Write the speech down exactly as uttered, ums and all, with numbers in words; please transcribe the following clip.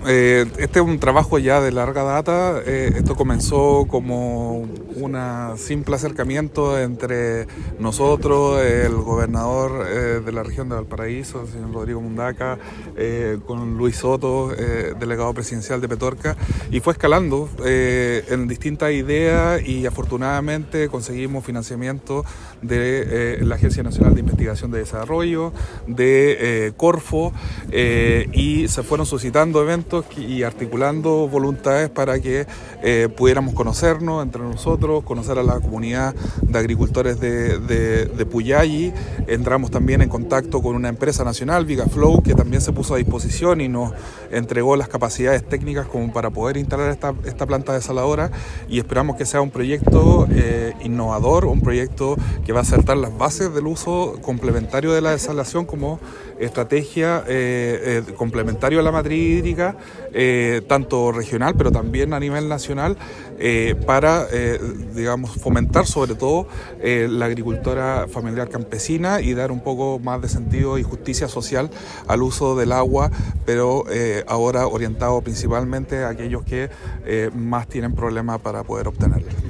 eh, este es un trabajo ya de larga data. Eh, esto comenzó como un simple acercamiento entre nosotros, el gobernador eh, de la región de Valparaíso, el señor Rodrigo Mundaca, eh, con Luis Soto, eh, delegado presidencial de Petorca, y fue escalando eh, en distintas ideas y afortunadamente conseguimos financiamiento de eh, la Agencia Nacional de Investigación de Desarrollo, de eh, Corfo, eh, y se fueron suscitando eventos y articulando voluntades para que eh, pudiéramos conocernos entre nosotros, conocer a la comunidad de agricultores de, de, de Puyalli. Entramos también en contacto con una empresa nacional, Vigaflow, que también se puso a disposición y nos entregó las capacidades técnicas como para poder instalar esta, esta planta desaladora, y esperamos que sea un proyecto eh, innovador, un proyecto que va a acertar las bases del uso complementario de la desalación como estrategia eh, eh, complementario a la matriz hídrica, eh, tanto regional pero también a nivel nacional, eh, para eh, digamos fomentar sobre todo eh, la agricultura familiar campesina y dar un poco más de sentido y justicia social al uso del agua, pero eh, ahora orientado principalmente a aquellos que eh, más tienen problemas para poder obtenerla.